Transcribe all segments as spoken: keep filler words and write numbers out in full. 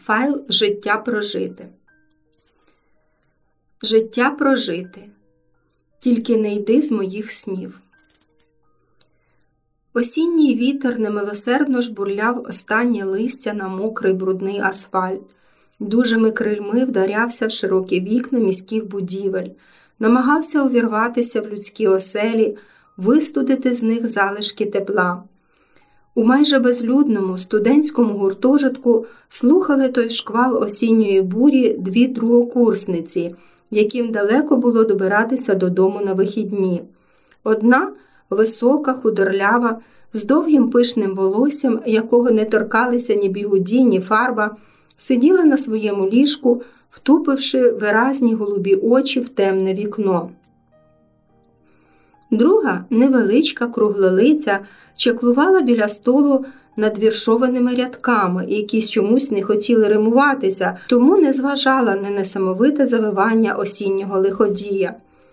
Файл «Життя прожити». Життя прожити. Тільки не йди з моїх снів. Осінній вітер немилосердно жбурляв останнє листя на мокрий брудний асфальт. Дужими крильми вдарявся в широкі вікна міських будівель, намагався увірватися в людські оселі, вистудити з них залишки тепла. У майже безлюдному студентському гуртожитку слухали той шквал осінньої бурі дві другокурсниці, яким далеко було добиратися додому на вихідні. Одна – висока, худорлява, з довгим пишним волоссям, якого не торкалися ні бігуді, ні фарба, сиділа на своєму ліжку, втупивши виразні голубі очі в темне вікно. Друга, невеличка, круглолиця, чаклувала біля столу над віршованими рядками, які чомусь не хотіли римуватися, тому не зважала на несамовите завивання осіннього лиходія.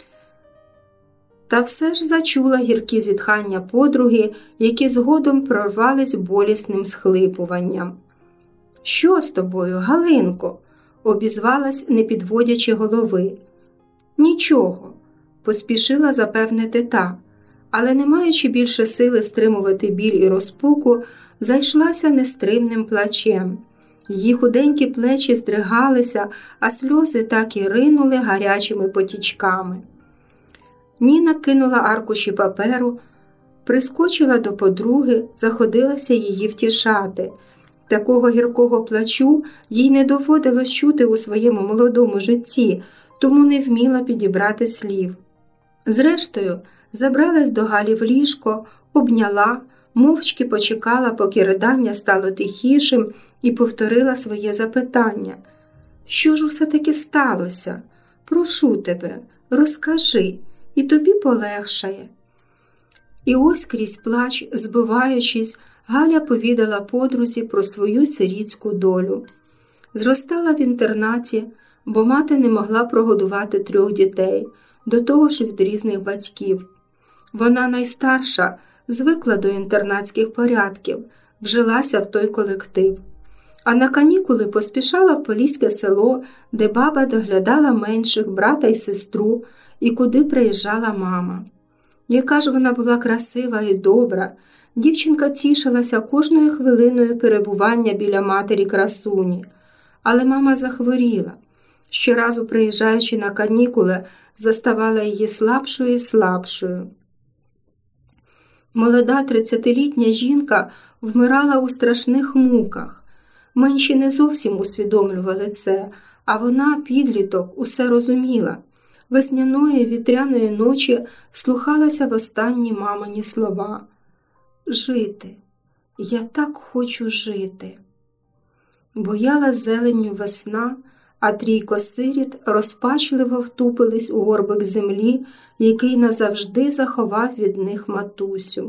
Та все ж зачула гіркі зітхання подруги, які згодом прорвались болісним схлипуванням. «Що з тобою, Галинко?» – обізвалась, не підводячи голови. «Нічого», – поспішила запевнити та, але, не маючи більше сили стримувати біль і розпуку, зайшлася нестримним плачем. Її худенькі плечі здригалися, а сльози так і ринули гарячими потічками. Ніна кинула аркуші паперу, прискочила до подруги, заходилася її втішати. Такого гіркого плачу їй не доводилось чути у своєму молодому житті, тому не вміла підібрати слів. Зрештою, забралась до Галі в ліжко, обняла, мовчки почекала, поки ридання стало тихішим, і повторила своє запитання. «Що ж усе-таки сталося? Прошу тебе, розкажи, і тобі полегшає». І ось крізь плач, збиваючись, Галя повідала подрузі про свою сирітську долю. Зростала в інтернаті, бо мати не могла прогодувати трьох дітей, до того ж від різних батьків. Вона найстарша, звикла до інтернатських порядків, вжилася в той колектив. А на канікули поспішала в Поліське село, де баба доглядала менших, брата й сестру, і куди приїжджала мама. Яка ж вона була красива і добра, дівчинка тішилася кожною хвилиною перебування біля матері-красуні. Але мама захворіла. Щоразу, приїжджаючи на канікули, заставала її слабшою і слабшою. Молода тридцятилітня жінка вмирала у страшних муках. Менші не зовсім усвідомлювали це, а вона, підліток, усе розуміла. Весняної вітряної ночі слухалася в останні мамині слова. «Жити, я так хочу жити». Бояла зеленню весна, а трійко сиріт розпачливо втупились у горбик землі, який назавжди заховав від них матусю.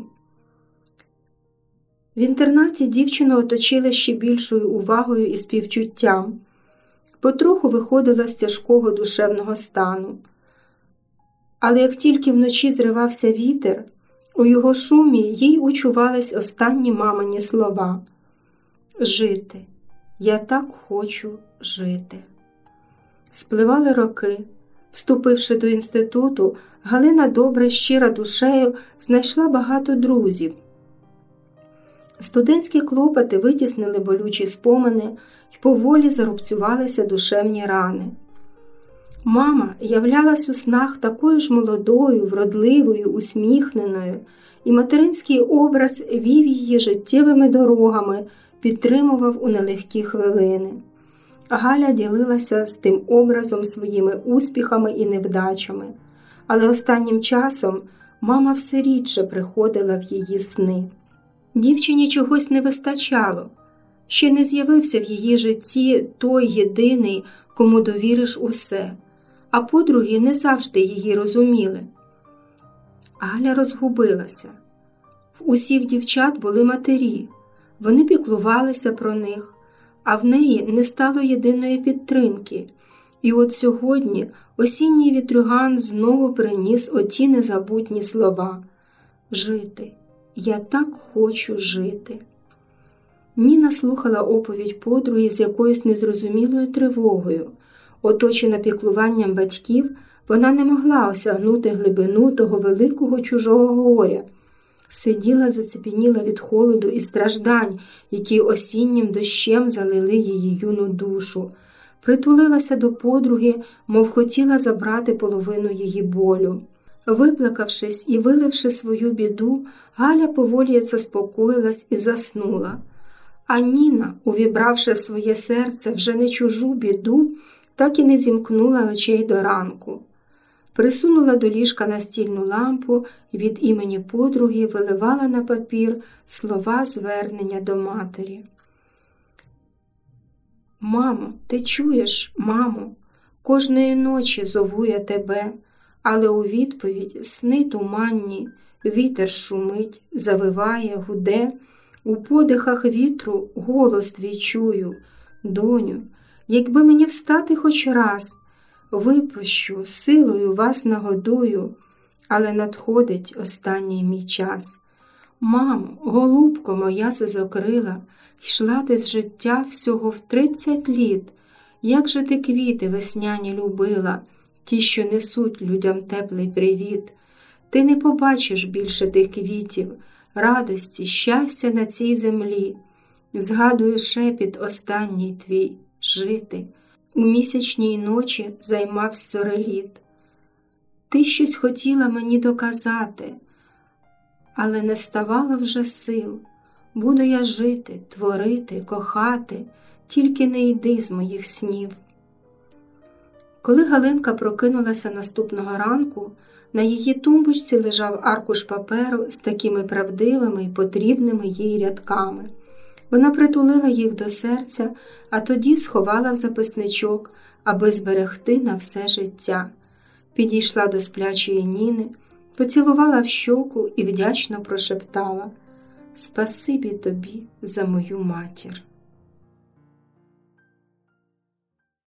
В інтернаті дівчину оточили ще більшою увагою і співчуттям. Потроху виходила з тяжкого душевного стану. Але як тільки вночі зривався вітер, у його шумі їй учувались останні мамині слова. «Жити, я так хочу жити». Спливали роки. Вступивши до інституту, Галина добре, щира душею знайшла багато друзів. Студентські клопоти витіснили болючі спомини й поволі зарубцювалися душевні рани. Мама являлась у снах такою ж молодою, вродливою, усміхненою, і материнський образ вів її життєвими дорогами, підтримував у нелегкі хвилини. Галя ділилася з тим образом своїми успіхами і невдачами, але останнім часом мама все рідше приходила в її сни. Дівчині чогось не вистачало. Ще не з'явився в її житті той єдиний, кому довіриш усе, а подруги не завжди її розуміли. Галя розгубилася. В усіх дівчат були матері, вони піклувалися про них, а в неї не стало єдиної підтримки. І от сьогодні осінній вітрюган знову приніс оті незабутні слова. «Жити, я так хочу жити». Ніна слухала оповідь подруги з якоюсь незрозумілою тривогою. Оточена піклуванням батьків, вона не могла осягнути глибину того великого чужого горя. Сиділа зацепеніла від холоду і страждань, які осіннім дощем залили її юну душу. Притулилася до подруги, мов хотіла забрати половину її болю. Виплакавшись і виливши свою біду, Галя поволі заспокоїлась і заснула. А Ніна, увібравши в своє серце вже не чужу біду, так і не зімкнула очей до ранку. Присунула до ліжка настільну лампу і від імені подруги виливала на папір слова звернення до матері. «Мамо, ти чуєш, мамо? Кожної ночі зову я тебе, але у відповідь сни туманні, вітер шумить, завиває, гуде, у подихах вітру голос твій чую. Доню, якби мені встати хоч раз, випущу, силою вас нагодую, але надходить останній мій час. Мамо, голубко моя сизокрила, йшла ти з життя всього в тридцять літ. Як же ти квіти весняні любила, ті, що несуть людям теплий привіт. Ти не побачиш більше тих квітів, радості, щастя на цій землі. Згадую шепіт останній твій, жити. У місячній ночі займав сореліт. Ти щось хотіла мені доказати, але не ставало вже сил. Буду я жити, творити, кохати, тільки не йди з моїх снів. Коли Галинка прокинулася наступного ранку, на її тумбочці лежав аркуш паперу з такими правдивими й потрібними їй рядками. Вона притулила їх до серця, а тоді сховала в записничок, аби зберегти на все життя. Підійшла до сплячої Ніни, поцілувала в щоку і вдячно прошептала: «Спасибі тобі за мою матір».